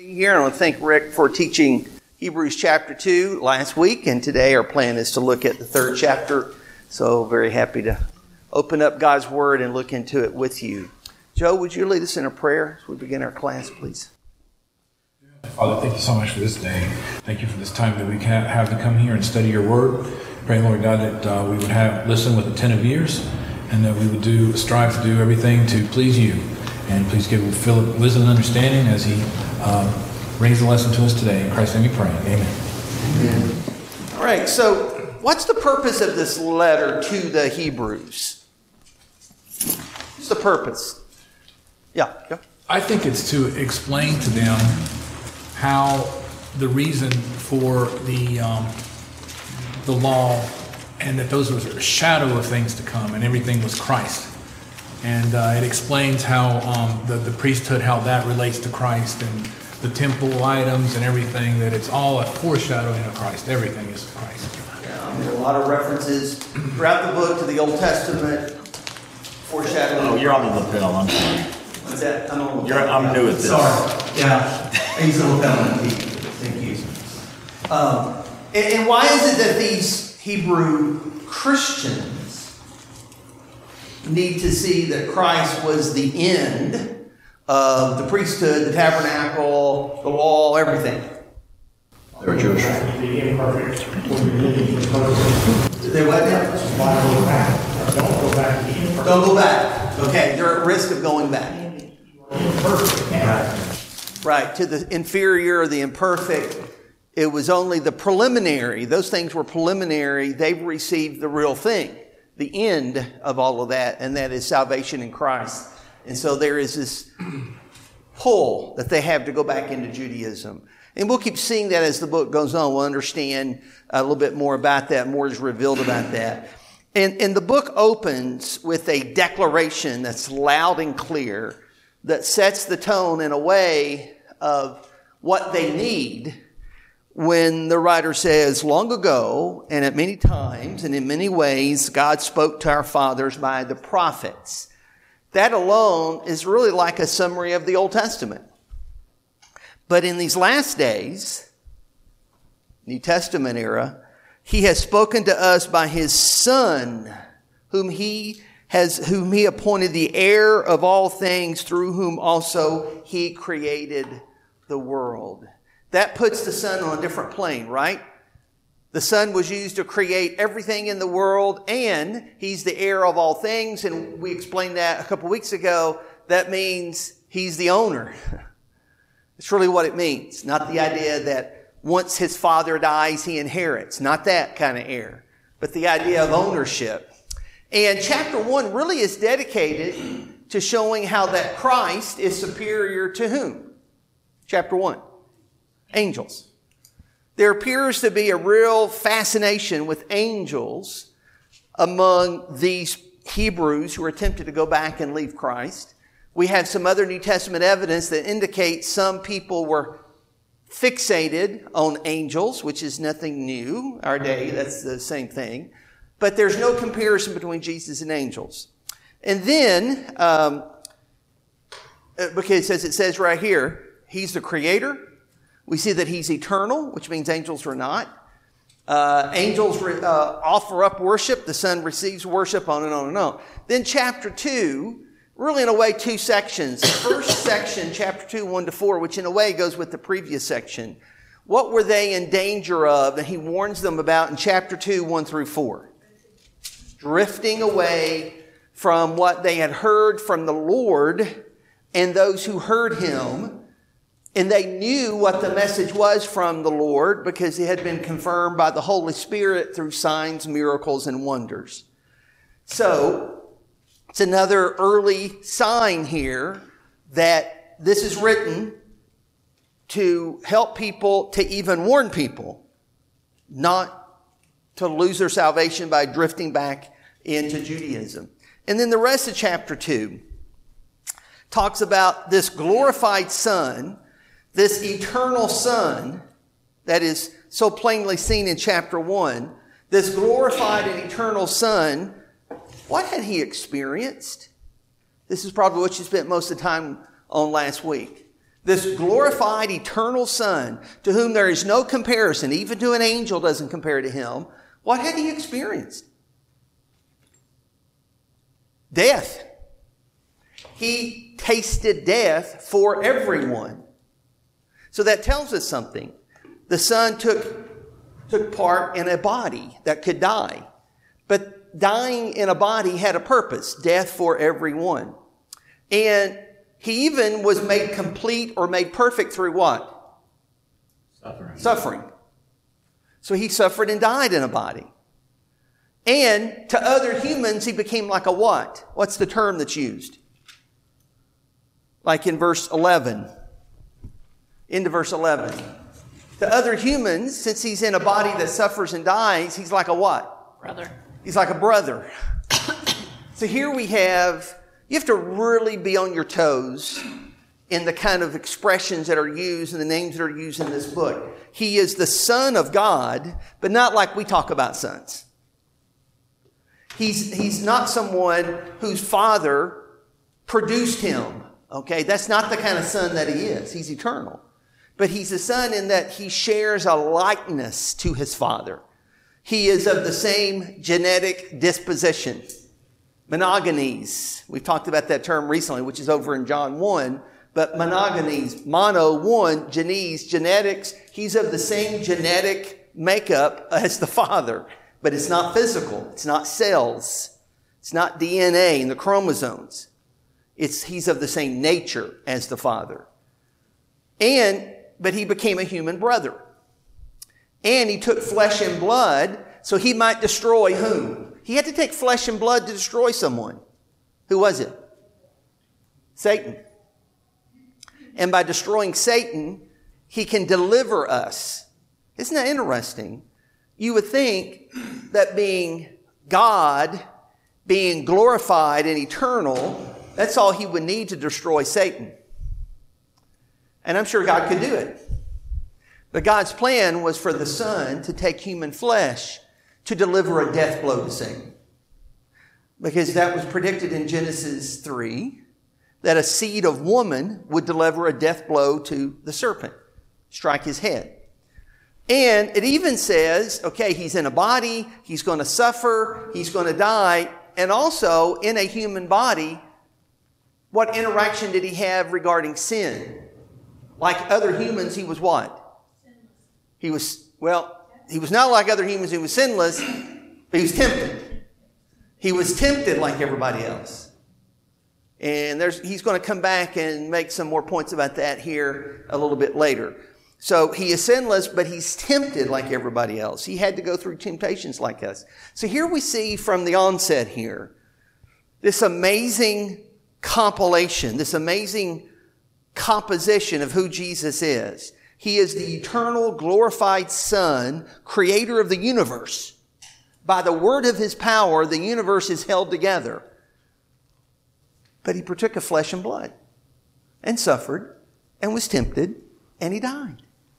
Here, I want to thank Rick for teaching Hebrews chapter 2 last week, and today our plan is to look at the third chapter. So very happy to open up God's Word and look into it with you. Joe, would you lead us in a prayer as we begin our class, please? Father, thank you so much for this day. Thank you for this time that we can have to come here and study your Word. Pray, Lord God, that we would listen with attentive ears, and that we would strive to do everything to please you. And please give Philip wisdom and understanding as he brings the lesson to us today. In Christ's name we pray. Amen. Amen. All right, so what's the purpose of this letter to the Hebrews? What's the purpose? Yeah. I think it's to explain to them how the reason for the law, and that those were a shadow of things to come, and everything was Christ. And it explains how the priesthood, how that relates to Christ, and the temple items and everything, that it's all a foreshadowing of Christ. Everything is Christ. Yeah, there are a lot of references throughout the book to the Old Testament, foreshadowing. Oh, you're on the lapel, I'm sorry. What's that? I'm new at this. Sorry. Yeah, he's a lapel. Thank you. And why is it that these Hebrew Christians need to see that Christ was the end of the priesthood, the tabernacle, the law, everything? They're Jewish. They what now? Don't go back. Okay, they're at risk of going back. Right, to the inferior or the imperfect. It was only the preliminary. Those things were preliminary. They've received the real thing, the end of all of that, and that is salvation in Christ. And so there is this pull that they have to go back into Judaism. And we'll keep seeing that as the book goes on. We'll understand a little bit more about that. More is revealed about that. And the book opens with a declaration that's loud and clear that sets the tone in a way of what they need when the writer says, long ago, and at many times, and in many ways, God spoke to our fathers by the prophets. That alone is really like a summary of the Old Testament. But in these last days, New Testament era, He has spoken to us by His Son, whom He appointed the heir of all things, through whom also He created the world. That puts the Son on a different plane, right? The Son was used to create everything in the world, and He's the heir of all things. And we explained that a couple weeks ago. That means He's the owner. It's really what it means. Not the idea that once His Father dies, He inherits. Not that kind of heir. But the idea of ownership. And chapter 1 really is dedicated to showing how that Christ is superior to whom? Chapter 1. Angels. There appears to be a real fascination with angels among these Hebrews who are tempted to go back and leave Christ. We have some other New Testament evidence that indicates some people were fixated on angels, which is nothing new. Our day, that's the same thing. But there's no comparison between Jesus and angels. And then, because as it says right here, He's the creator. We see that He's eternal, which means angels are not. Angels offer up worship. The Son receives worship, on and on and on. Then chapter 2, really in a way, two sections. The first section, chapter 2, 1-4, which in a way goes with the previous section. What were they in danger of? And He warns them about in chapter 2, 1-4. Drifting away from what they had heard from the Lord and those who heard Him. And they knew what the message was from the Lord because it had been confirmed by the Holy Spirit through signs, miracles, and wonders. So, it's another early sign here that this is written to help people, to even warn people not to lose their salvation by drifting back into Judaism. And then the rest of chapter 2 talks about this glorified Son, this eternal Son that is so plainly seen in chapter 1, this glorified and eternal Son, what had He experienced? This is probably what you spent most of the time on last week. This glorified eternal Son, to whom there is no comparison, even to an angel doesn't compare to him, what had he experienced? Death. He tasted death for everyone. So that tells us something. The Son took part in a body that could die. But dying in a body had a purpose, death for everyone. And he even was made complete or made perfect through what? Suffering. So he suffered and died in a body. And to other humans, he became like a what? What's the term that's used? Like in verse 11. Into verse 11. To other humans, since he's in a body that suffers and dies, he's like a what? Brother. He's like a brother. So here we have, you have to really be on your toes in the kind of expressions that are used and the names that are used in this book. He is the Son of God, but not like we talk about sons. He's not someone whose father produced him. Okay, that's not the kind of son that he is. He's eternal. But he's a son in that he shares a likeness to his father. He is of the same genetic disposition. Monogenes. We've talked about that term recently, which is over in John 1. But monogenes, mono, one, genes, genetics. He's of the same genetic makeup as the father. But it's not physical. It's not cells. It's not DNA and the chromosomes. He's of the same nature as the Father. But he became a human brother. And he took flesh and blood so he might destroy whom? He had to take flesh and blood to destroy someone. Who was it? Satan. And by destroying Satan, he can deliver us. Isn't that interesting? You would think that being God, being glorified and eternal, that's all he would need to destroy Satan. And I'm sure God could do it. But God's plan was for the Son to take human flesh to deliver a death blow to Satan. Because that was predicted in Genesis 3, that a seed of woman would deliver a death blow to the serpent, strike his head. And it even says, okay, he's in a body, he's going to suffer, he's going to die, and also in a human body, what interaction did he have regarding sin? Like other humans, he was what? He was not like other humans, he was sinless, but he was tempted. He was tempted like everybody else. And he's going to come back and make some more points about that here a little bit later. So he is sinless, but he's tempted like everybody else. He had to go through temptations like us. So here we see from the onset here, this amazing compilation, this amazing composition of who Jesus is. He is the eternal, glorified Son, creator of the universe. By the word of his power, the universe is held together. But he partook of flesh and blood and suffered and was tempted and he died.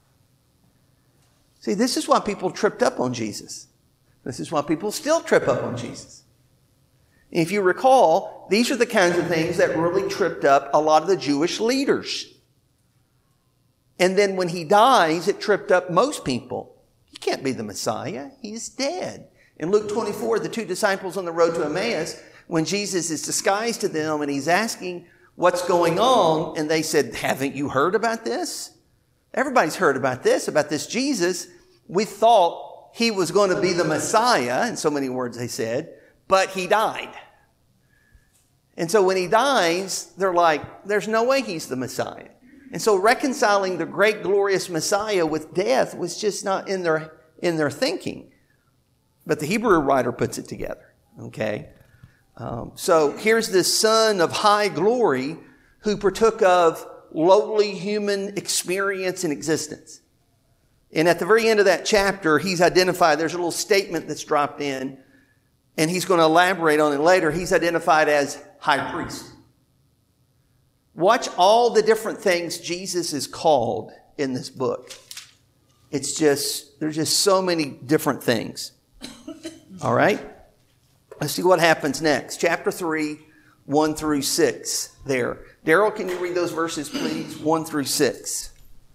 See, this is why people tripped up on Jesus. This is why people still trip up on Jesus. If you recall, these are the kinds of things that really tripped up a lot of the Jewish leaders. And then when he dies, it tripped up most people. He can't be the Messiah. He's dead. In Luke 24, the two disciples on the road to Emmaus, when Jesus is disguised to them and he's asking what's going on, and they said, haven't you heard about this? Everybody's heard about this Jesus. We thought he was going to be the Messiah, in so many words they said, but he died. And so when he dies, they're like, there's no way he's the Messiah. And so reconciling the great glorious Messiah with death was just not in their thinking. But the Hebrew writer puts it together. Okay? So here's this Son of high glory who partook of lowly human experience and existence. And at the very end of that chapter, he's identified, there's a little statement that's dropped in, and he's going to elaborate on it later. He's identified as high priest. Watch all the different things Jesus is called in this book. There's just so many different things. All right? Let's see what happens next. Chapter 3, 1 through 6 there. Daryl, can you read those verses, please? 1 through 6.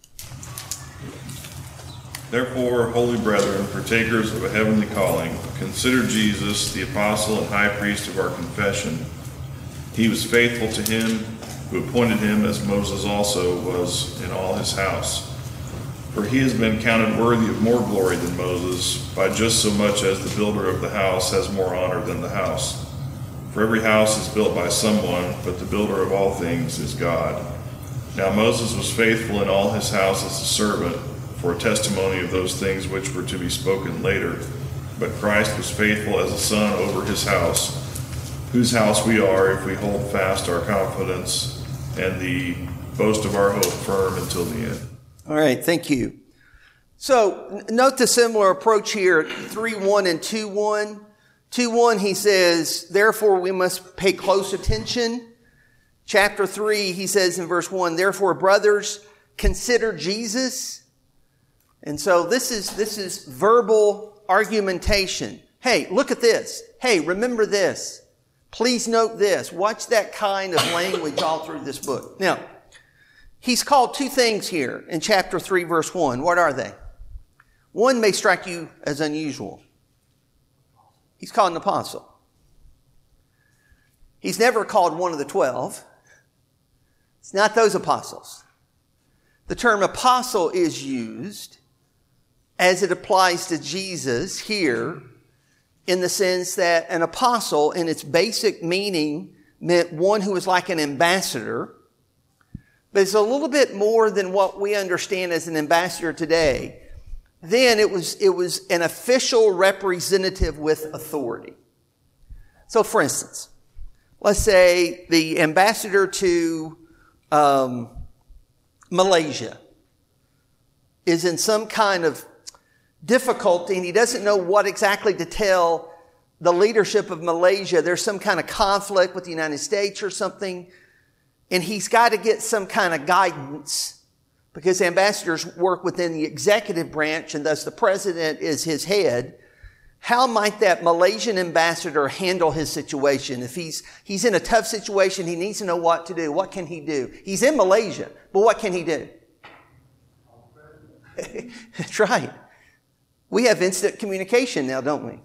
Therefore, holy brethren, partakers of a heavenly calling, consider Jesus, the apostle and high priest of our confession. He was faithful to him who appointed him, as Moses also was in all his house. For he has been counted worthy of more glory than Moses, by just so much as the builder of the house has more honor than the house. For every house is built by someone, but the builder of all things is God. Now Moses was faithful in all his house as a servant, for a testimony of those things which were to be spoken later. But Christ was faithful as a son over his house, whose house we are if we hold fast our confidence and the boast of our hope firm until the end. All right, thank you. So note the similar approach here, 3:1 and 2:1. 2:1, he says, therefore we must pay close attention. Chapter 3, he says in verse 1, therefore brothers, consider Jesus. And so this is verbal argumentation. Hey, look at this. Hey, remember this. Please note this. Watch that kind of language all through this book. Now, he's called two things here in chapter 3, verse 1. What are they? One may strike you as unusual. He's called an apostle. He's never called one of the 12. It's not those apostles. The term apostle is used as it applies to Jesus here, in the sense that an apostle, in its basic meaning, meant one who was like an ambassador. But it's a little bit more than what we understand as an ambassador today. Then it was an official representative with authority. So for instance, let's say the ambassador to Malaysia is in some kind of difficulty and he doesn't know what exactly to tell the leadership of Malaysia. There's some kind of conflict with the United States or something, and he's got to get some kind of guidance because ambassadors work within the executive branch and thus the president is his head. How might that Malaysian ambassador handle his situation? If he's in a tough situation, he needs to know what to do. What can he do? He's in Malaysia, but what can he do? That's right. We have instant communication now, don't we?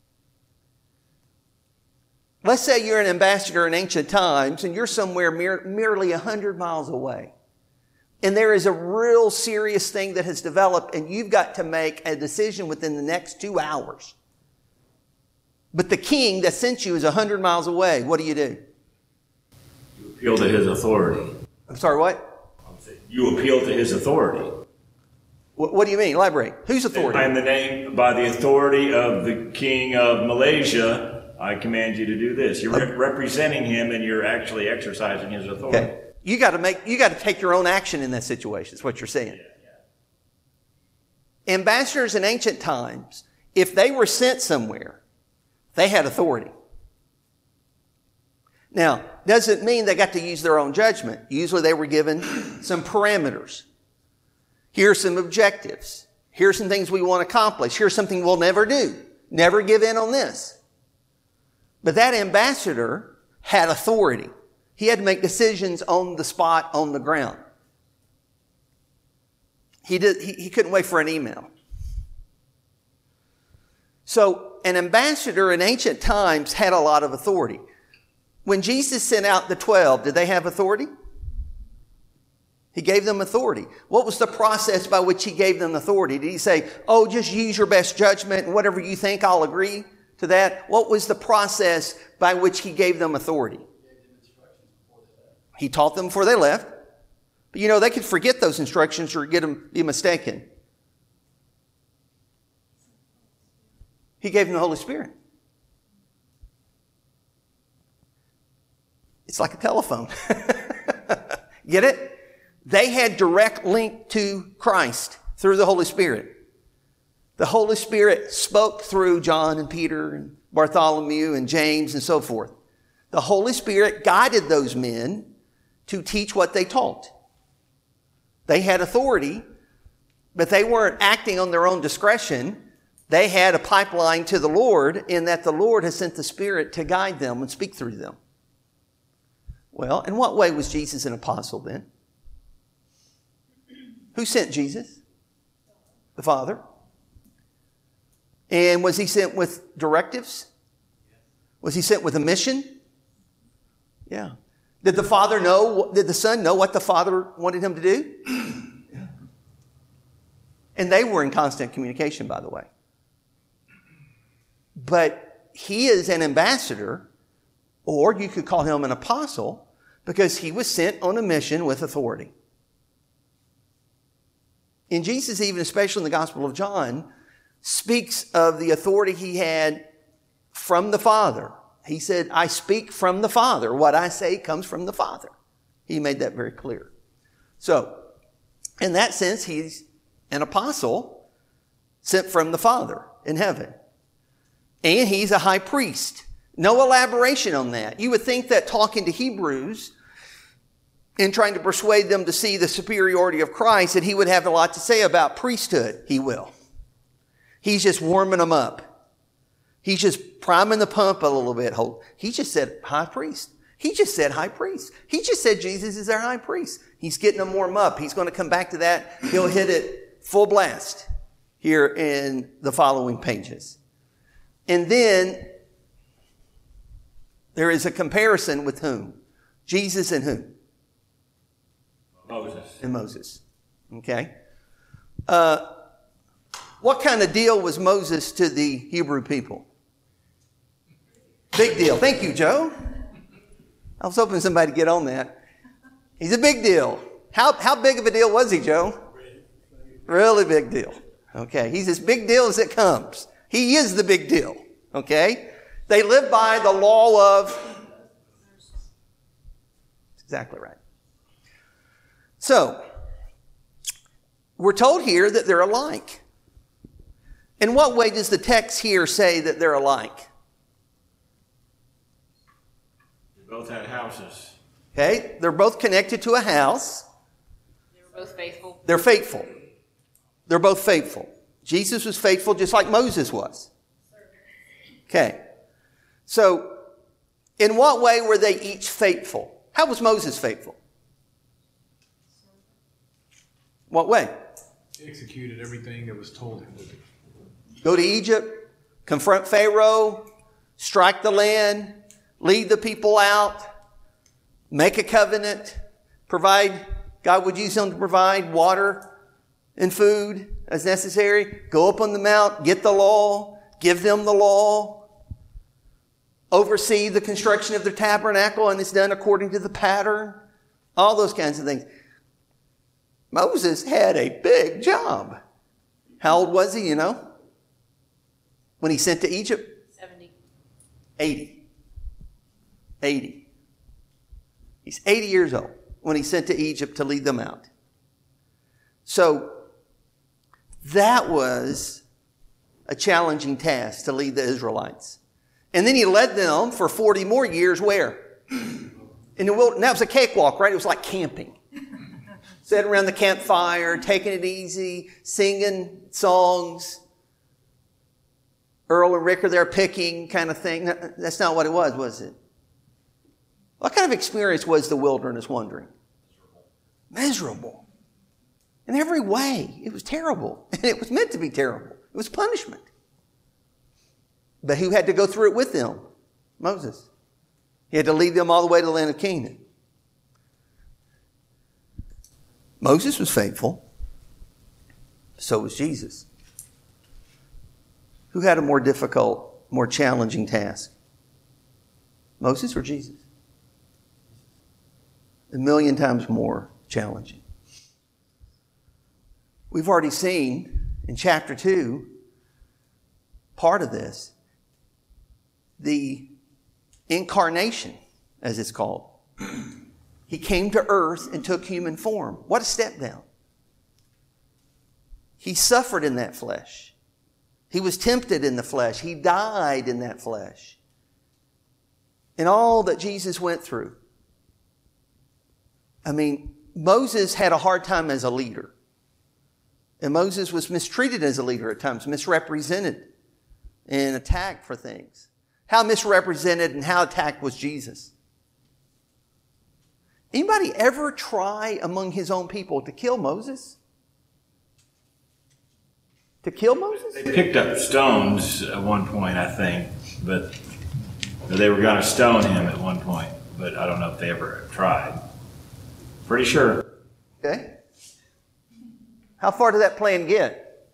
Let's say you're an ambassador in ancient times and you're somewhere merely 100 miles away. And there is a real serious thing that has developed and you've got to make a decision within the next 2 hours. But the king that sent you is 100 miles away. What do? You appeal to his authority. I'm sorry, what? You appeal to his authority. What do you mean? Elaborate. Whose authority? By the authority of the king of Malaysia, I command you to do this. You're representing him and you're actually exercising his authority. Okay. You got to take your own action in that situation. Is what you're saying. Yeah. Ambassadors in ancient times, if they were sent somewhere, they had authority. Now, doesn't mean they got to use their own judgment. Usually they were given some parameters. Here's some objectives. Here's some things we want to accomplish. Here's something we'll never do. Never give in on this. But that ambassador had authority. He had to make decisions on the spot, on the ground. He couldn't wait for an email. So an ambassador in ancient times had a lot of authority. When Jesus sent out the 12, did they have authority? He gave them authority. What was the process by which he gave them authority? Did he say, oh, just use your best judgment and whatever you think, I'll agree to that? What was the process by which he gave them authority? He taught them before they left. But they could forget those instructions or be mistaken. He gave them the Holy Spirit. It's like a telephone. Get it? They had direct link to Christ through the Holy Spirit. The Holy Spirit spoke through John and Peter and Bartholomew and James and so forth. The Holy Spirit guided those men to teach what they taught. They had authority, but they weren't acting on their own discretion. They had a pipeline to the Lord in that the Lord has sent the Spirit to guide them and speak through them. Well, in what way was Jesus an apostle then? Who sent Jesus? The Father. And was he sent with directives? Was he sent with a mission? Yeah. Did the Son know what the Father wanted him to do? Yeah. And they were in constant communication, by the way. But he is an ambassador, or you could call him an apostle, because he was sent on a mission with authority. And Jesus, even especially in the Gospel of John, speaks of the authority he had from the Father. He said, I speak from the Father. What I say comes from the Father. He made that very clear. So, in that sense, he's an apostle sent from the Father in heaven. And he's a high priest. No elaboration on that. You would think that talking to Hebrews and trying to persuade them to see the superiority of Christ, that he would have a lot to say about priesthood. He will. He's just warming them up. He's just priming the pump a little bit. He just said high priest. He just said high priest. He just said Jesus is their high priest. He's getting them warm up. He's going to come back to that. He'll hit it full blast here in the following pages. And then there is a comparison with whom? Jesus and whom? Moses. And Moses. Okay. What kind of deal was Moses to the Hebrew people? Big deal. Thank you, Joe. I was hoping somebody would get on that. He's a big deal. How big of a deal was he, Joe? Really big deal. Okay. He's as big deal as it comes. He is the big deal. Okay. They live by the law of... That's exactly right. So, we're told here that they're alike. In what way does the text here say that they're alike? They both had houses. Okay, they're both connected to a house. They were both faithful. They're faithful. They're both faithful. Jesus was faithful just like Moses was. Okay, so in what way were they each faithful? How was Moses faithful? What way? He executed everything that was told him to do. Go to Egypt, confront Pharaoh, strike the land, lead the people out, make a covenant, provide, God would use him to provide water and food as necessary. Go up on the mount, get the law, give them the law, oversee the construction of the tabernacle, and it's done according to the pattern. All those kinds of things. Moses had a big job. How old was he, you know? When he sent to Egypt? 70. 80. 80. He's 80 years old when he sent to Egypt to lead them out. So that was a challenging task to lead the Israelites. And then he led them for 40 more years where? In the wilderness. That was a cakewalk, right? It was like camping. Sitting around the campfire, taking it easy, singing songs. Earl and Rick are there picking kind of thing. That's not what it was it? What kind of experience was the wilderness wandering? Miserable. In every way, it was terrible. And it was meant to be terrible. It was punishment. But who had to go through it with them? Moses. He had to lead them all the way to the land of Canaan. Moses was faithful. So was Jesus. Who had a more difficult, more challenging task? Moses or Jesus? 1,000,000 times more challenging. We've already seen in chapter 2, part of this, the incarnation, as it's called. He came to earth and took human form. What a step down. He suffered in that flesh. He was tempted in the flesh. He died in that flesh. And all that Jesus went through. I mean, Moses had a hard time as a leader. And Moses was mistreated as a leader at times, misrepresented and attacked for things. How misrepresented and how attacked was Jesus? Anybody ever try among his own people to kill Moses? To kill Moses? They picked up stones at one point, I think, but they were going to stone him at one point, but I don't know if they ever tried. Pretty sure. Okay. How far did that plan get?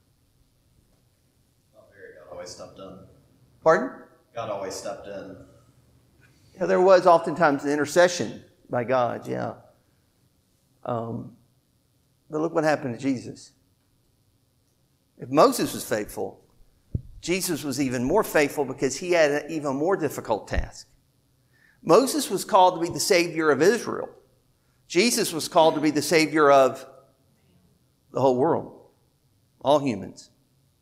God always stepped in. Pardon? God always stepped in. Yeah, there was oftentimes an intercession by God, yeah. But look what happened to Jesus. If Moses was faithful, Jesus was even more faithful because he had an even more difficult task. Moses was called to be the Savior of Israel. Jesus was called to be the Savior of the whole world, all humans.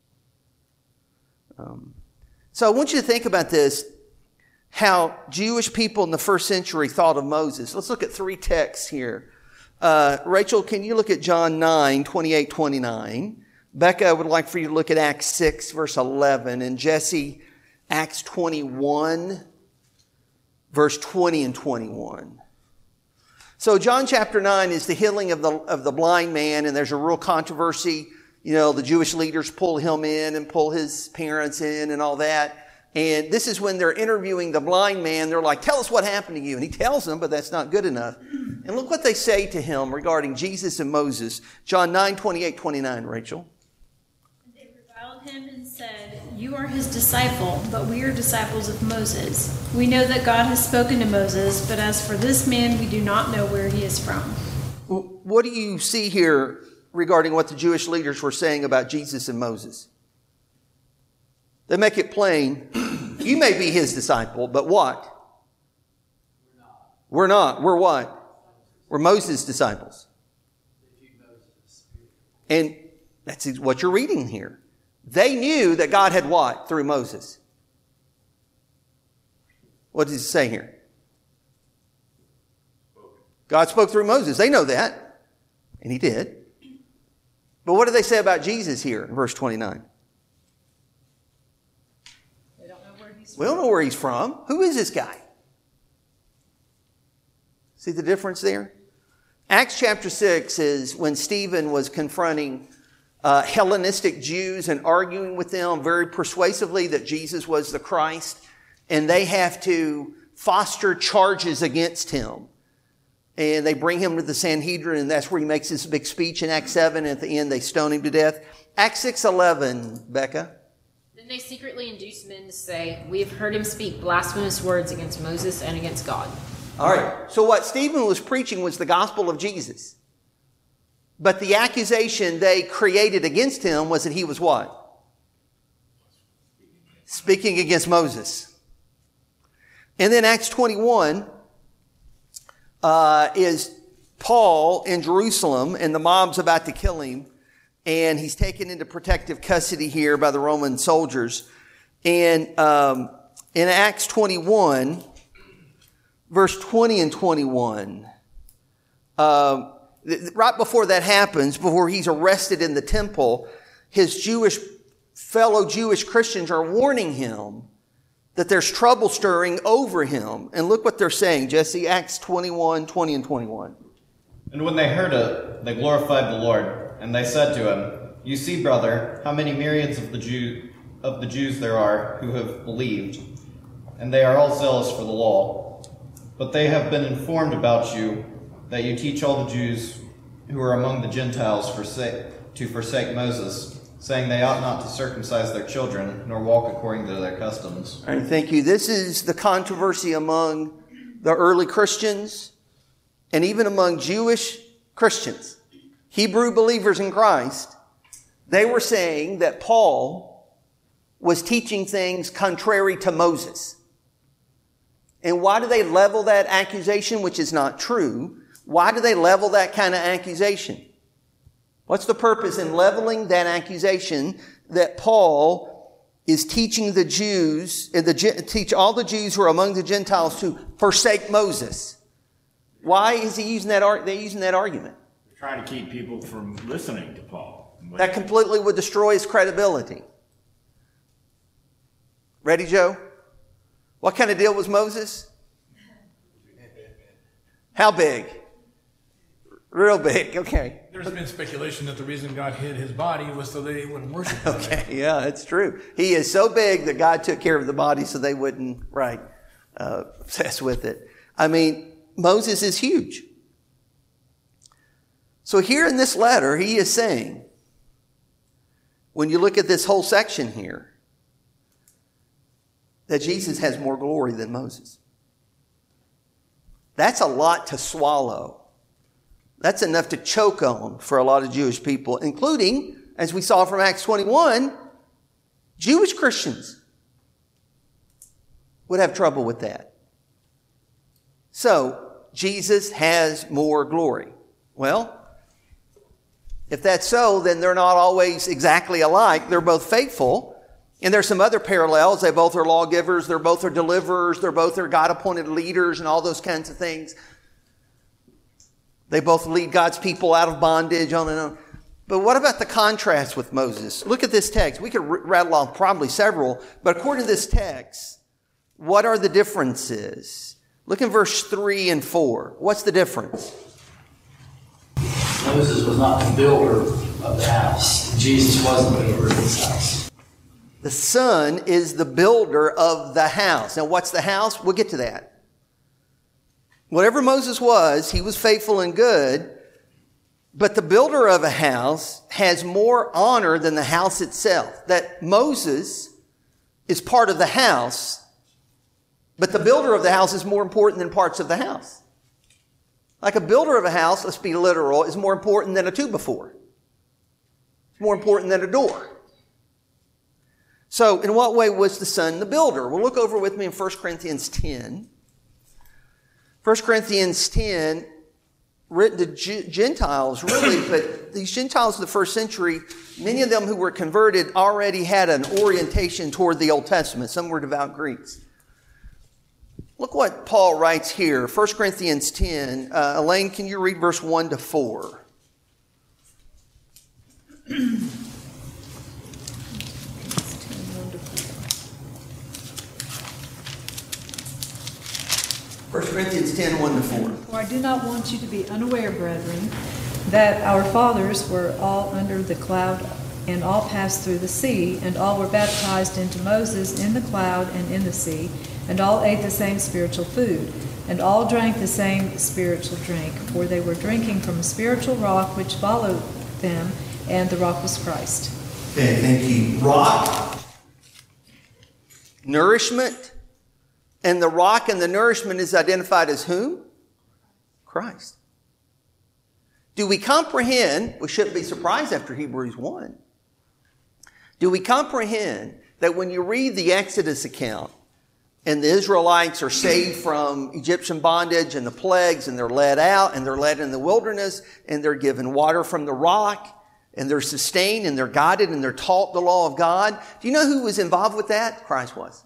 So I want you to think about this, how Jewish people in the first century thought of Moses. Let's look at 3 texts here. Rachel, can you look at John 9, 28, 29? Becca, I would like for you to look at Acts 6, verse 11. And Jesse, Acts 21, verse 20 and 21. So John chapter 9 is the healing of the blind man, and there's a real controversy. You know, the Jewish leaders pull him in and pull his parents in and all that. And this is when they're interviewing the blind man. They're like, tell us what happened to you. And he tells them, but that's not good enough. And look what they say to him regarding Jesus and Moses. John 9, 28, 29, Rachel. They reviled him and said, you are his disciple, but we are disciples of Moses. We know that God has spoken to Moses, but as for this man, we do not know where he is from. What do you see here regarding what the Jewish leaders were saying about Jesus and Moses? They make it plain. You may be his disciple, but what? We're not. We're what? We're Moses' disciples. And that's what you're reading here. They knew that God had what? Through Moses. What does it say here? God spoke through Moses. They know that. And he did. But what do they say about Jesus here in verse 29? We don't know where he's from. Who is this guy? See the difference there? Acts chapter 6 is when Stephen was confronting Hellenistic Jews and arguing with them very persuasively that Jesus was the Christ. And they have to foster charges against him. And they bring him to the Sanhedrin, and that's where he makes this big speech in Acts 7. And at the end, they stone him to death. Acts 6:11, Becca. Then they secretly induced men to say, we have heard him speak blasphemous words against Moses and against God. All right. So what Stephen was preaching was the gospel of Jesus. But the accusation they created against him was that he was what? Speaking against Moses. And then Acts 21 is Paul in Jerusalem, and the mob's about to kill him. And he's taken into protective custody here by the Roman soldiers. And in Acts 21, verse 20 and 21, right before that happens, before he's arrested in the temple, his fellow Jewish Christians are warning him that there's trouble stirring over him. And look what they're saying, Jesse, Acts 21, 20 and 21. And when they heard it, they glorified the Lord. And they said to him, you see, brother, how many myriads of the Jews there are who have believed, and they are all zealous for the law. But they have been informed about you, that you teach all the Jews who are among the Gentiles to forsake Moses, saying they ought not to circumcise their children, nor walk according to their customs. All right, thank you. This is the controversy among the early Christians, and even among Jewish Christians. Hebrew believers in Christ, they were saying that Paul was teaching things contrary to Moses. And why do they level that accusation, which is not true? Why do they level that kind of accusation? What's the purpose in leveling that accusation that Paul is teaching the Jews, teach all the Jews who are among the Gentiles to forsake Moses? Why is he using that argument? Trying to keep people from listening to Paul. That completely would destroy his credibility. Ready, Joe? What kind of deal was Moses? How big? Real big, okay. There's been speculation that the reason God hid his body was so they wouldn't worship him. Okay, yeah, it's true. He is so big that God took care of the body so they wouldn't, obsess with it. I mean, Moses is huge. So here in this letter, he is saying, when you look at this whole section here, that Jesus has more glory than Moses. That's a lot to swallow. That's enough to choke on for a lot of Jewish people, including, as we saw from Acts 21, Jewish Christians would have trouble with that. So, Jesus has more glory. Well, if that's so, then they're not always exactly alike. They're both faithful. And there's some other parallels. They both are lawgivers. They both are deliverers. They're both are God-appointed leaders and all those kinds of things. They both lead God's people out of bondage, on and on. But what about the contrast with Moses? Look at this text. We could rattle off probably several, but according to this text, what are the differences? Look in verse 3 and 4. What's the difference? Moses was not the builder of the house. Jesus was the builder of his house. The Son is the builder of the house. Now, what's the house? We'll get to that. Whatever Moses was, he was faithful and good, but the builder of a house has more honor than the house itself. That Moses is part of the house, but the builder of the house is more important than parts of the house. Like a builder of a house, let's be literal, is more important than a 2x4. It's more important than a door. So, in what way was the Son the builder? Well, look over with me in 1 Corinthians 10. 1 Corinthians 10, written to Gentiles, really, but these Gentiles of the first century, many of them who were converted already had an orientation toward the Old Testament. Some were devout Greeks. Look what Paul writes here, 1 Corinthians 10. Elaine, can you read verse 1 to 4? 1 Corinthians 10, 1 to 4. For I do not want you to be unaware, brethren, that our fathers were all under the cloud and all passed through the sea, and all were baptized into Moses in the cloud and in the sea, and all ate the same spiritual food, and all drank the same spiritual drink, for they were drinking from a spiritual rock which followed them, and the rock was Christ. Okay, thank you. Rock, nourishment, and the rock and the nourishment is identified as whom? Christ. Do we comprehend, we shouldn't be surprised after Hebrews 1, do we comprehend that when you read the Exodus account and the Israelites are saved from Egyptian bondage and the plagues and they're led out and they're led in the wilderness and they're given water from the rock and they're sustained and they're guided and they're taught the law of God? Do you know who was involved with that? Christ was.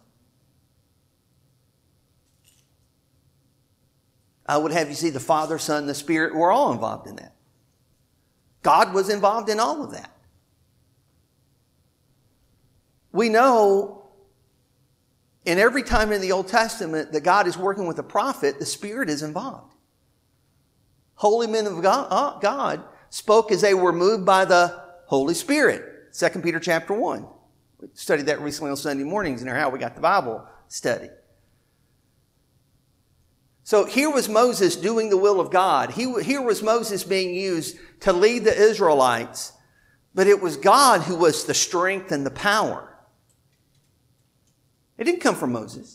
I would have you see the Father, Son, the Spirit were all involved in that. God was involved in all of that. We know in every time in the Old Testament that God is working with a prophet, the Spirit is involved. Holy men of God spoke as they were moved by the Holy Spirit. 2 Peter chapter 1. We studied that recently on Sunday mornings in our How We Got the Bible study. So here was Moses doing the will of God. Here was Moses being used to lead the Israelites. But it was God who was the strength and the power. It didn't come from Moses.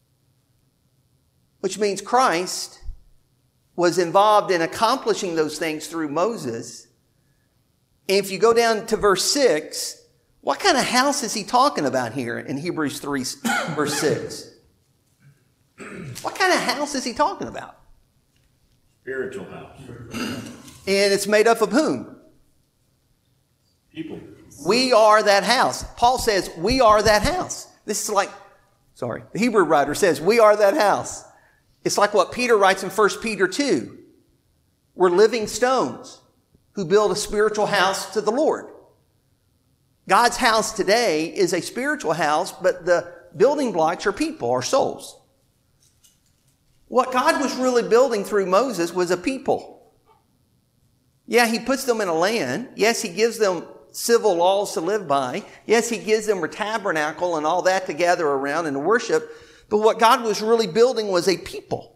Which means Christ was involved in accomplishing those things through Moses. And if you go down to verse 6, what kind of house is he talking about here in Hebrews 3, verse 6? What kind of house is he talking about? Spiritual house. And it's made up of whom? People. We are that house. Paul says, we are that house. This is like, the Hebrew writer says, we are that house. It's like what Peter writes in 1 Peter 2. We're living stones who build a spiritual house to the Lord. God's house today is a spiritual house, but the building blocks are people, are souls. What God was really building through Moses was a people. Yeah, he puts them in a land. Yes, he gives them civil laws to live by. Yes, he gives them a tabernacle and all that to gather around and to worship. But what God was really building was a people.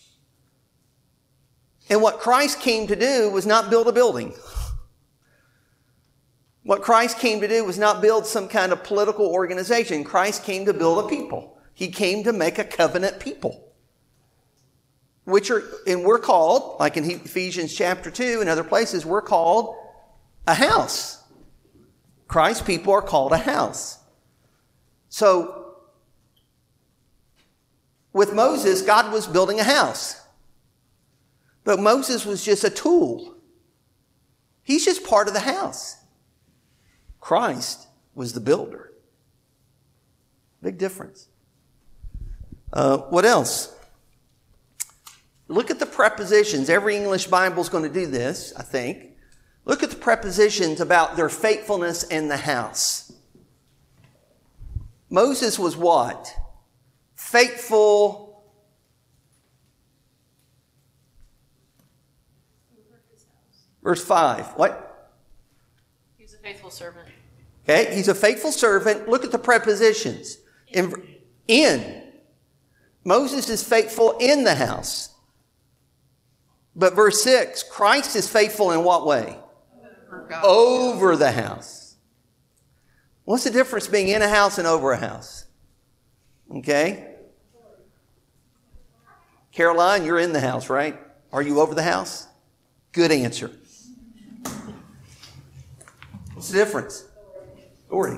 And what Christ came to do was not build a building. What Christ came to do was not build some kind of political organization. Christ came to build a people. He came to make a covenant people. And we're called, like in Ephesians chapter 2 and other places, we're called a house. Christ's people are called a house. So, with Moses, God was building a house. But Moses was just a tool. He's just part of the house. Christ was the builder. Big difference. What else? Look at the prepositions. Every English Bible is going to do this, I think. Look at the prepositions about their faithfulness in the house. Moses was what? Faithful. Verse 5. What? He's a faithful servant. Okay, he's a faithful servant. Look at the prepositions. In. Moses is faithful in the house. But verse 6, Christ is faithful in what way? Over the house. What's the difference being in a house and over a house? Okay? Caroline, you're in the house, right? Are you over the house? Good answer. What's the difference? Authority.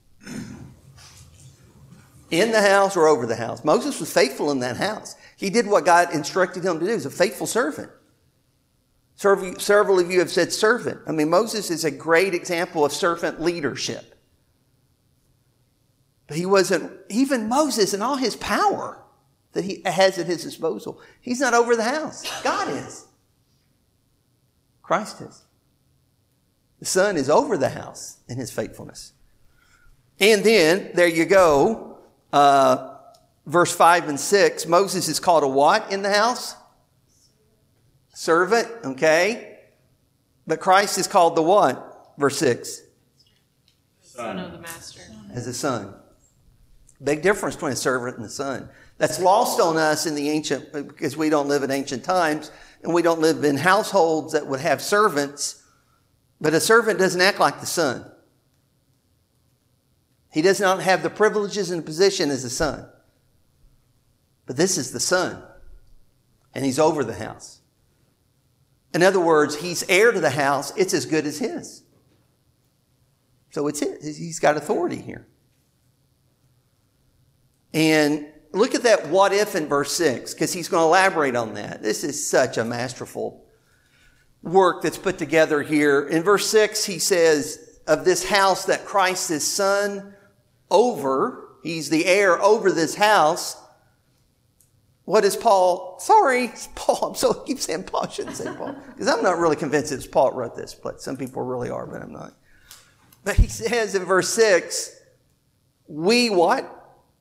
In the house or over the house? Moses was faithful in that house. He did what God instructed him to do. He's a faithful servant. Several of you have said servant. I mean, Moses is a great example of servant leadership. But he wasn't, even Moses and all his power that he has at his disposal, he's not over the house. God is. Christ is. The Son is over the house in his faithfulness. And then, there you go, verse 5 and 6, Moses is called a what in the house? Servant, okay. But Christ is called the what? Verse 6. Son of the master. As a son. Big difference between a servant and a son. That's lost on us in the ancient, because we don't live in ancient times, and we don't live in households that would have servants. But a servant doesn't act like the son. He does not have the privileges and position as a son. But this is the son. And he's over the house. In other words, he's heir to the house. It's as good as his. So it's his. He's got authority here. And look at that what if in verse 6, because he's going to elaborate on that. This is such a masterful work that's put together here. In verse 6, he says, of this house that Christ is son over, he's the heir over this house. What is Paul? Sorry, Paul. I keep saying Paul. I shouldn't say Paul. Because I'm not really convinced it's Paul wrote this, but some people really are, but I'm not. But he says in verse 6, we what?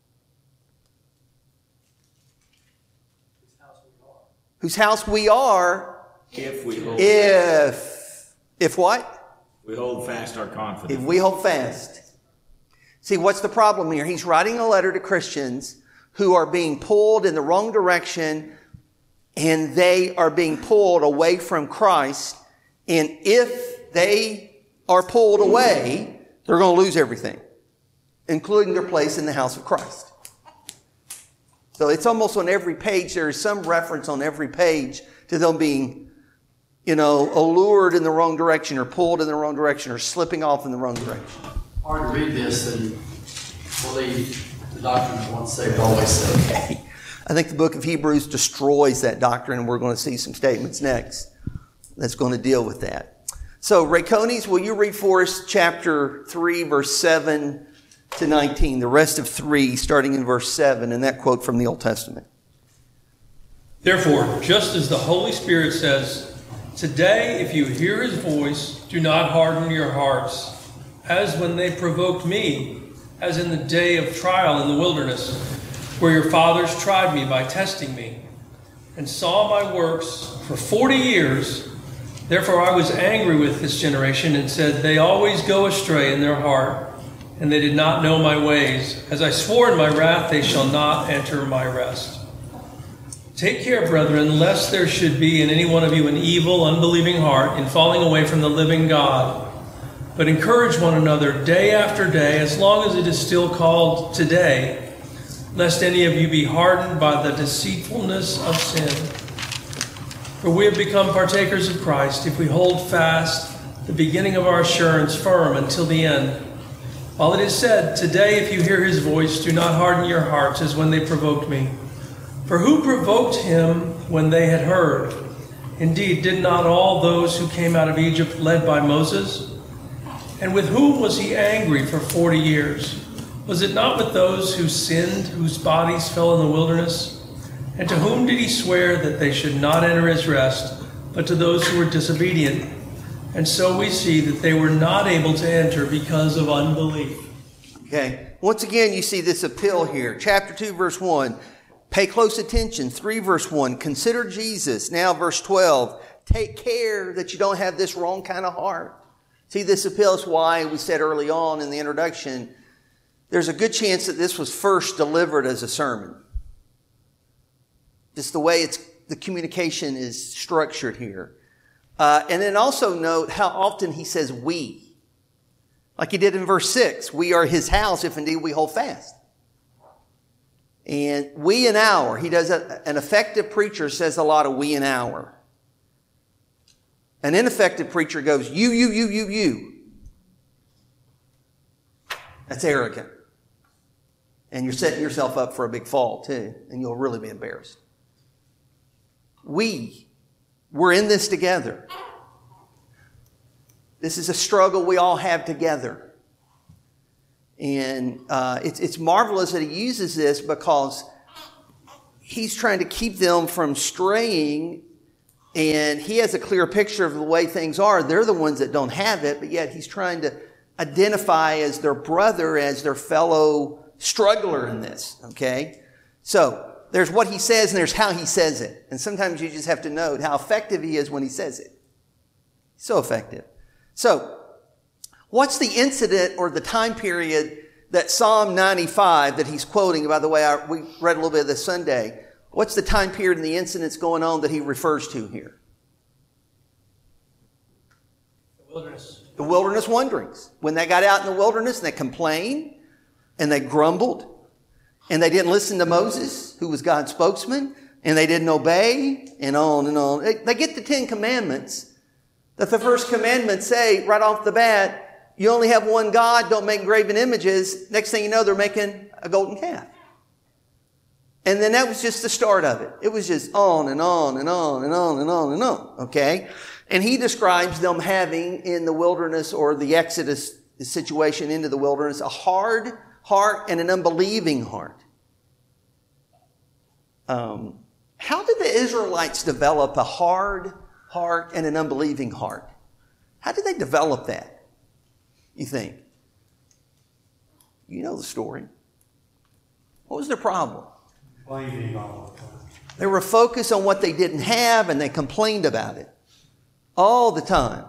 Whose house we are. If we hold If what? We hold fast our confidence. If we hold fast. See, what's the problem here? He's writing a letter to Christians who are being pulled in the wrong direction, and they are being pulled away from Christ. And if they are pulled away, they're going to lose everything, including their place in the house of Christ. So it's almost on every page, there is some reference on every page to them being, allured in the wrong direction or pulled in the wrong direction or slipping off in the wrong direction. Hard to read this and believe the doctrine of once saved, always saved. Okay. I think the book of Hebrews destroys that doctrine, and we're going to see some statements next that's going to deal with that. So, Raconis, will you read for us chapter 3, verse 7 to 19, the rest of 3, starting in verse 7, and that quote from the Old Testament. Therefore, just as the Holy Spirit says, today, if you hear his voice, do not harden your hearts, as when they provoked me, as in the day of trial in the wilderness, where your fathers tried me by testing me, and saw my works for 40 years. Therefore I was angry with this generation and said, they always go astray in their heart, and they did not know my ways. As I swore in my wrath, they shall not enter my rest. Take care, brethren, lest there should be in any one of you an evil, unbelieving heart in falling away from the living God. But encourage one another day after day, as long as it is still called today, lest any of you be hardened by the deceitfulness of sin. For we have become partakers of Christ if we hold fast the beginning of our assurance firm until the end. While it is said, today if you hear his voice, do not harden your hearts as when they provoked me. For who provoked him when they had heard? Indeed, did not all those who came out of Egypt led by Moses? And with whom was he angry for 40 years? Was it not with those who sinned, whose bodies fell in the wilderness? And to whom did he swear that they should not enter his rest, but to those who were disobedient? And so we see that they were not able to enter because of unbelief. Okay. Once again, you see this appeal here. Chapter 2, verse 1. Pay close attention. 3, verse 1. Consider Jesus. Now, verse 12. Take care that you don't have this wrong kind of heart. See, this appeal is why we said early on in the introduction, there's a good chance that this was first delivered as a sermon. Just the way the communication is structured here. And then also note how often he says we. Like he did in verse 6. We are his house if indeed we hold fast. And we and our. He does an effective preacher says a lot of we and our. An ineffective preacher goes you. That's arrogant. And you're setting yourself up for a big fall too. And you'll really be embarrassed. We're in this together. This is a struggle we all have together. And it's marvelous that he uses this because he's trying to keep them from straying. And he has a clear picture of the way things are. They're the ones that don't have it, but yet he's trying to identify as their brother, as their fellow struggler in this. Okay? So there's what he says and there's how he says it. And sometimes you just have to note how effective he is when he says it. So effective. So, what's the incident or the time period that Psalm 95 that he's quoting, by the way, we read a little bit of this Sunday. What's the time period and the incidents going on that he refers to here? The wilderness. The wilderness wanderings. When they got out in the wilderness and they complained and they grumbled and they didn't listen to Moses, who was God's spokesman, and they didn't obey, and on and on. They get the 10 Commandments. That the first commandment say right off the bat, you only have one God, don't make graven images. Next thing you know, they're making a golden calf. And then that was just the start of it. It was just on and on and on and on and on and on. Okay? And he describes them having in the wilderness or the Exodus situation into the wilderness a hard heart and an unbelieving heart. How did the Israelites develop a hard heart and an unbelieving heart? How did they develop that, you think? You know the story. What was their problem? Complaining all the time. They were focused on what they didn't have and they complained about it all the time.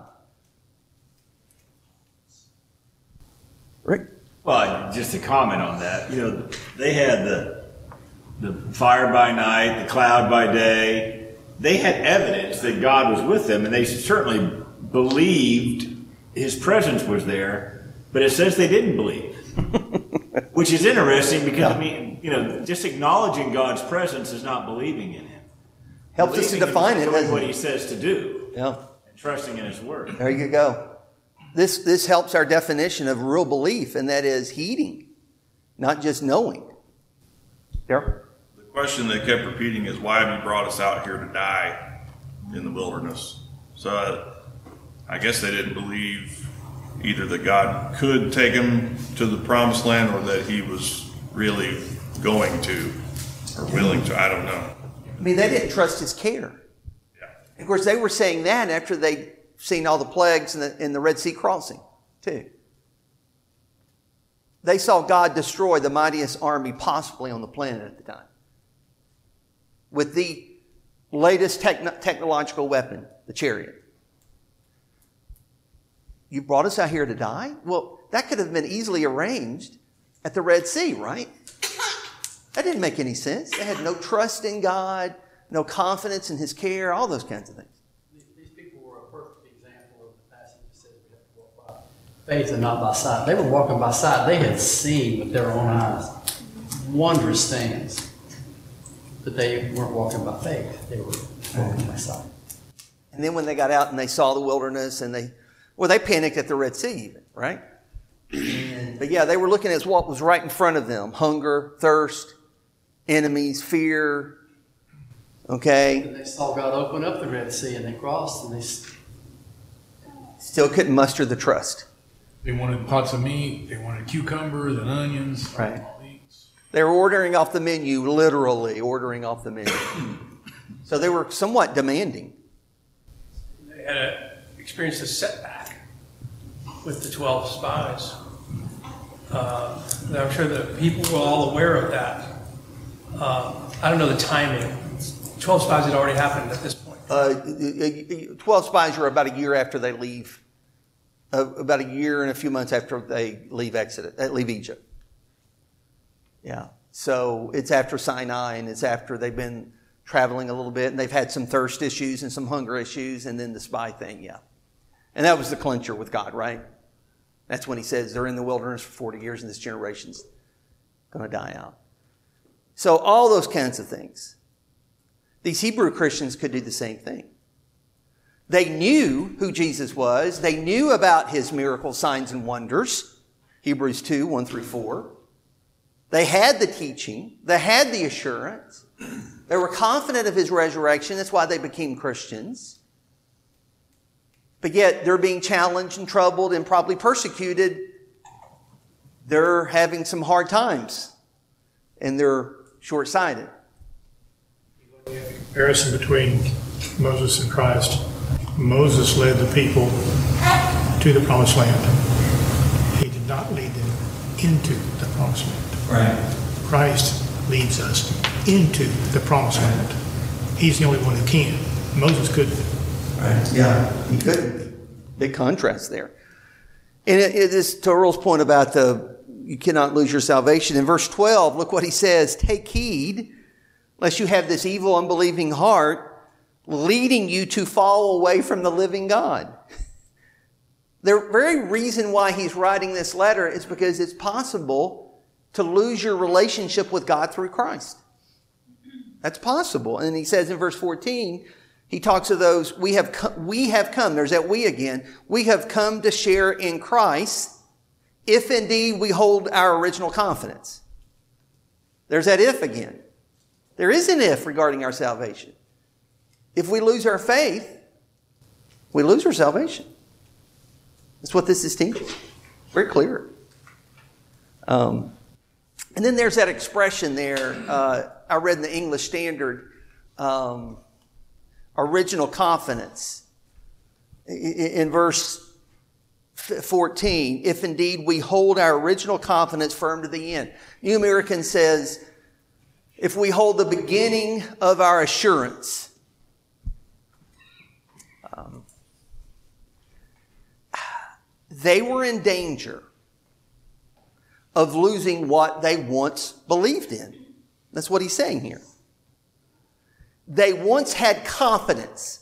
Rick? Well, just to comment on that, they had the fire by night, the cloud by day. They had evidence that God was with them, and they certainly believed his presence was there, but it says they didn't believe. Which is interesting because, just acknowledging God's presence is not believing in him. Helps us to define it, doesn't it? What he says to do. Yeah. And trusting in his word. There you go. This helps our definition of real belief, and that is heeding, not just knowing. Darryl? The question they kept repeating is, why have you brought us out here to die in the wilderness? So I guess they didn't believe either that God could take them to the promised land or that he was really going to or willing to. I don't know. I mean, they didn't trust his care. Yeah. Of course, they were saying that after they'd seen all the plagues in the Red Sea crossing, too. They saw God destroy the mightiest army possibly on the planet at the time with the latest technological weapon, the chariot. You brought us out here to die? Well, that could have been easily arranged at the Red Sea, right? That didn't make any sense. They had no trust in God, no confidence in His care, all those kinds of things. These people were a perfect example of the passage that says we have to walk by faith and not by sight. They were walking by sight. They had seen with their own eyes wondrous things. But they weren't walking by faith. They were walking by sight. And then when they got out and they saw the wilderness and they panicked at the Red Sea even, right? But yeah, they were looking at what was right in front of them. Hunger, thirst, enemies, fear. Okay? And they saw God open up the Red Sea and they crossed and they still couldn't muster the trust. They wanted pots of meat. They wanted cucumbers and onions. Right. They were ordering off the menu, literally ordering off the menu. So they were somewhat demanding. They had experienced a setback with the 12 spies. I'm sure that people were all aware of that. I don't know the timing. 12 spies had already happened at this point. 12 spies are about a year after they leave. About a year and a few months after they leave Egypt. Yeah. So it's after Sinai and it's after they've been traveling a little bit and they've had some thirst issues and some hunger issues and then the spy thing. Yeah. And that was the clincher with God, right? That's when He says they're in the wilderness for 40 years and this generation's going to die out. So all those kinds of things. These Hebrew Christians could do the same thing. They knew who Jesus was. They knew about His miracles, signs, and wonders. Hebrews 2, 1 through 4. They had the teaching. They had the assurance. They were confident of His resurrection. That's why they became Christians. But yet they're being challenged and troubled and probably persecuted. They're having some hard times. And they're short-sighted. The comparison between Moses and Christ. Moses led the people to the promised land. He did not lead them into the promised land. Right. Christ leads us into the promised land. He's the only one who can. Moses couldn't. Right. Yeah, he couldn't. Big contrast there. And it is to Earl's point about you cannot lose your salvation. In verse 12, look what he says. Take heed, lest you have this evil, unbelieving heart, leading you to fall away from the living God. The very reason why he's writing this letter is because it's possible to lose your relationship with God through Christ. That's possible. And he says in verse 14, he talks of those, we have come, there's that we again, we have come to share in Christ, if indeed we hold our original confidence. There's that if again. There is an if regarding our salvation. If we lose our faith, we lose our salvation. That's what this is teaching. Very clear. And then there's that expression there. I read in the English Standard, original confidence. In verse 14, if indeed we hold our original confidence firm to the end. New American says, if we hold the beginning of our assurance. They were in danger of losing what they once believed in. That's what he's saying here. They once had confidence.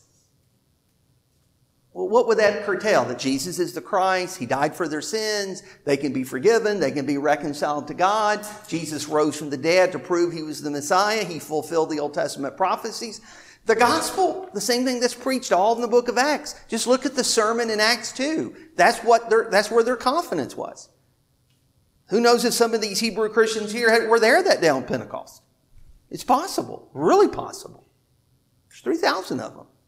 Well, what would that curtail? That Jesus is the Christ. He died for their sins. They can be forgiven. They can be reconciled to God. Jesus rose from the dead to prove He was the Messiah. He fulfilled the Old Testament prophecies. The gospel, the same thing that's preached all in the book of Acts. Just look at the sermon in Acts 2. That's where their confidence was. Who knows if some of these Hebrew Christians here were there that day on Pentecost? It's possible, really possible. There's 3,000 of them.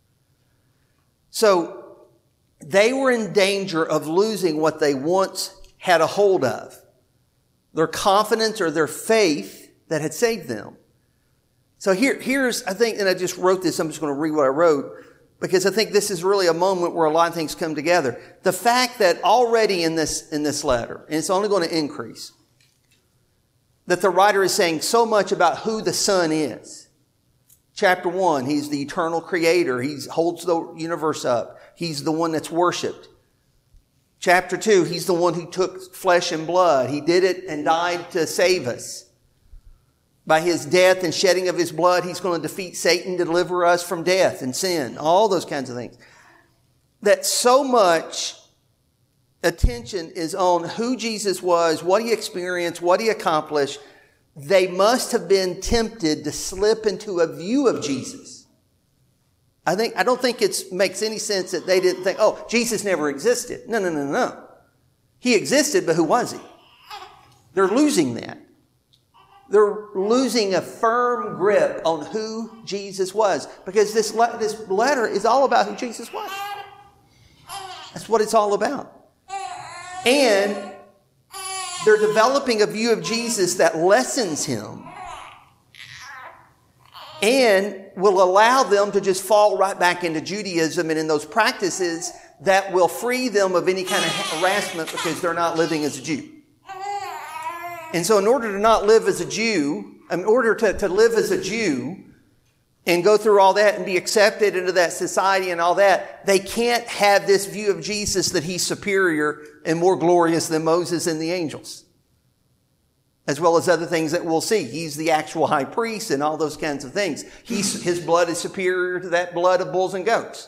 So they were in danger of losing what they once had a hold of. Their confidence or their faith that had saved them. So here's, I think, and I just wrote this, I'm just going to read what I wrote, because I think this is really a moment where a lot of things come together. The fact that already in this letter, and it's only going to increase, that the writer is saying so much about who the Son is. Chapter 1, he's the eternal creator. He holds the universe up. He's the one that's worshiped. Chapter 2, he's the one who took flesh and blood. He did it and died to save us. By his death and shedding of his blood, he's going to defeat Satan, deliver us from death and sin. All those kinds of things. That so much attention is on who Jesus was, what he experienced, what he accomplished. They must have been tempted to slip into a view of Jesus. I don't think it makes any sense that they didn't think, oh, Jesus never existed. No. He existed, but who was he? They're losing that. They're losing a firm grip on who Jesus was, because this letter is all about who Jesus was. That's what it's all about. And they're developing a view of Jesus that lessens him and will allow them to just fall right back into Judaism and in those practices that will free them of any kind of harassment because they're not living as a Jew. And so in order to not live as a Jew, in order to live as a Jew and go through all that and be accepted into that society and all that, they can't have this view of Jesus that he's superior and more glorious than Moses and the angels. As well as other things that we'll see. He's the actual high priest and all those kinds of things. His blood is superior to that blood of bulls and goats.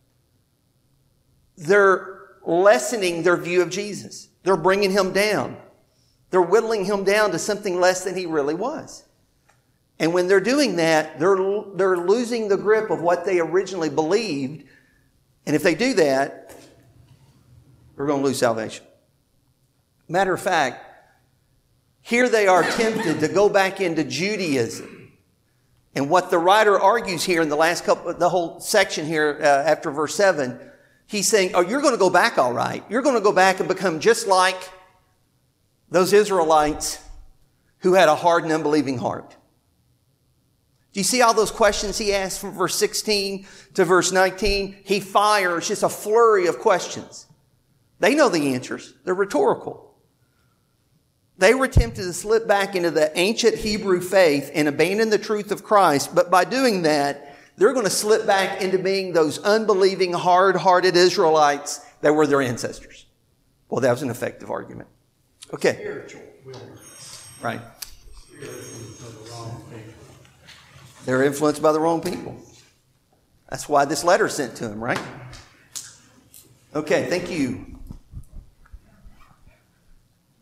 They're lessening their view of Jesus. They're bringing him down. They're whittling him down to something less than he really was. And when they're doing that, they're losing the grip of what they originally believed. And if they do that, they're going to lose salvation. Matter of fact, here they are tempted to go back into Judaism. And what the writer argues here in the whole section here after verse 7, he's saying, oh, you're going to go back all right. You're going to go back and become just like those Israelites who had a hard and unbelieving heart. Do you see all those questions he asked from verse 16 to verse 19? He fires just a flurry of questions. They know the answers. They're rhetorical. They were tempted to slip back into the ancient Hebrew faith and abandon the truth of Christ. But by doing that, they're going to slip back into being those unbelieving, hard-hearted Israelites that were their ancestors. Well, that was an effective argument. Okay. Spiritual wilderness. Right. The wrong people. They're influenced by the wrong people. That's why this letter is sent to them, right? Okay, thank you.